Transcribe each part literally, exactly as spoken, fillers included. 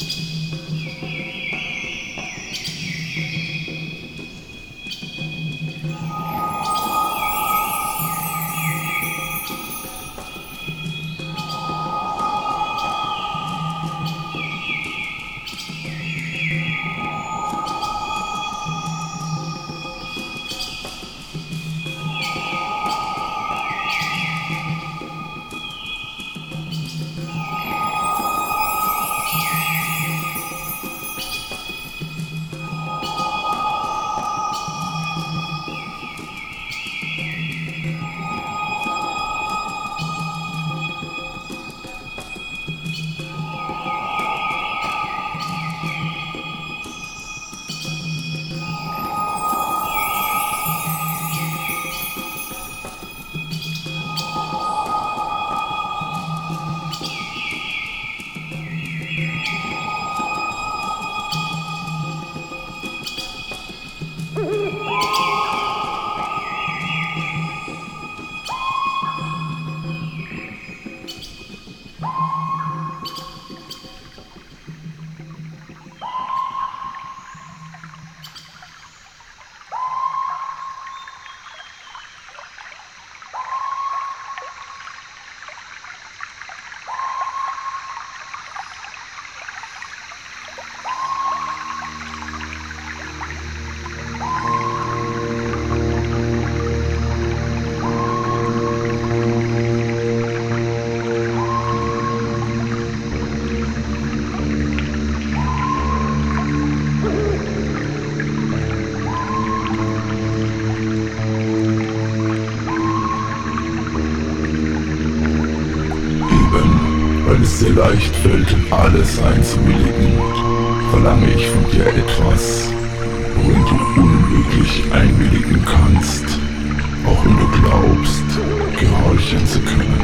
dir leicht fällt, alles einzuwilligen, verlange ich von dir etwas, worin du unmöglich einwilligen kannst, auch wenn du glaubst, gehorchen zu können.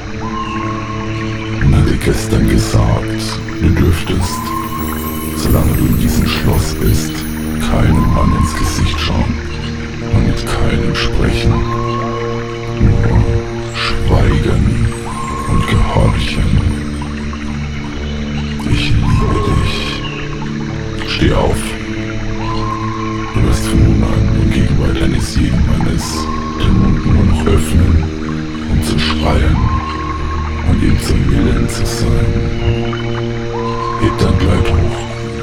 Man hat dir gestern gesagt, du dürftest, solange du in diesem Schloss bist, keinem Mann ins Gesicht schauen und mit keinem sprechen, nur schweigen und gehorchen. Ich liebe dich. Steh auf. Du wirst von nun an in Gegenwart eines jeden Mannes den Mund nur noch öffnen, um zu schreien und ihm zum Willen zu sein. Heb dein Kleid hoch.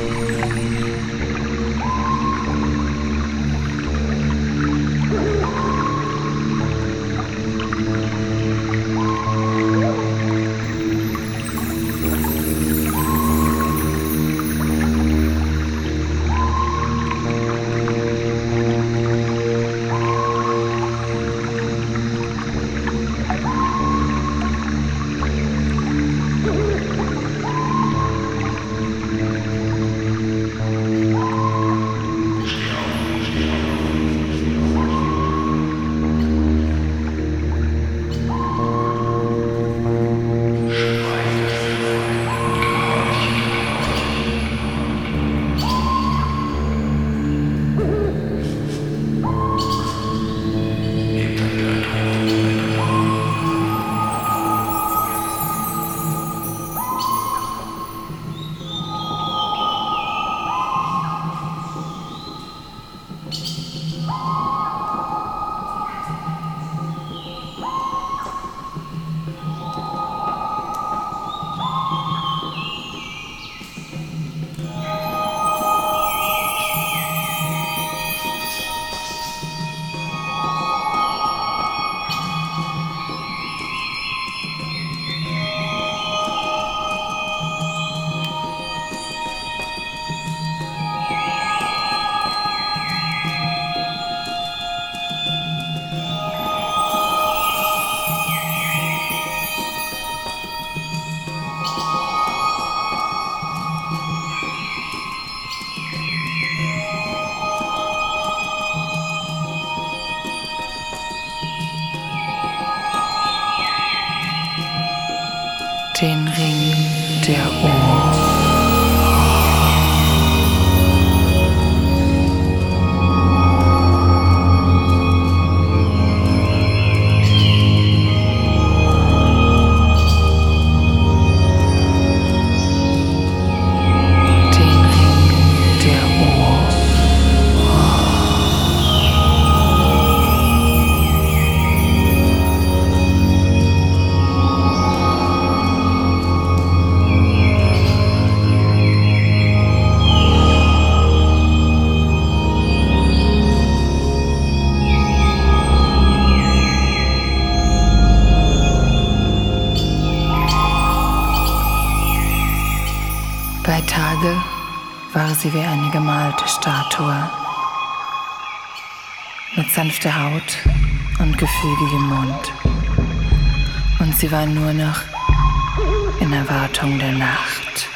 Den Ring der Uhr. Bei Tage war sie wie eine gemalte Statue, mit sanfter Haut und gefügigem Mund. Und sie war nur noch in Erwartung der Nacht.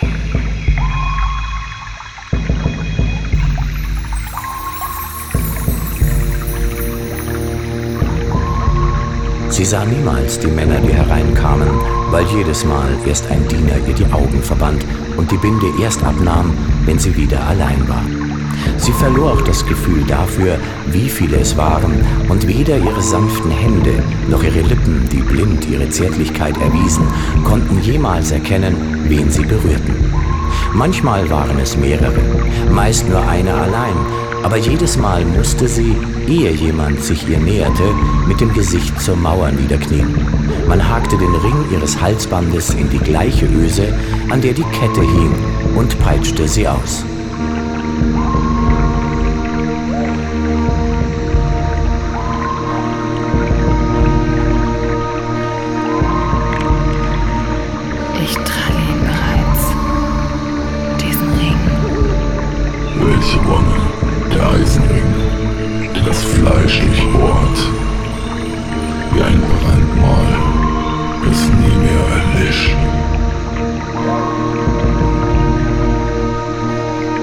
Sie sah niemals die Männer, die hereinkamen, weil jedes Mal erst ein Diener ihr die Augen verband und die Binde erst abnahm, wenn sie wieder allein war. Sie verlor auch das Gefühl dafür, wie viele es waren, und weder ihre sanften Hände noch ihre Lippen, die blind ihre Zärtlichkeit erwiesen, konnten jemals erkennen, wen sie berührten. Manchmal waren es mehrere, meist nur eine allein, aber jedes Mal musste sie, ehe jemand sich ihr näherte, mit dem Gesicht zur Mauer niederknien. Man hakte den Ring ihres Halsbandes in die gleiche Öse, an der die Kette hing, und peitschte sie aus. Ich trage ihn bereits, diesen Ring. Welche Wonne, der Eisenring, der das Fleisch durchbohrt, wie ein Brandmal, das nie mehr erlischt.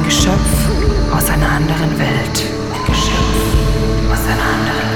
Geschöpf aus einer anderen Welt. Ein Geschöpf aus einer anderen Welt.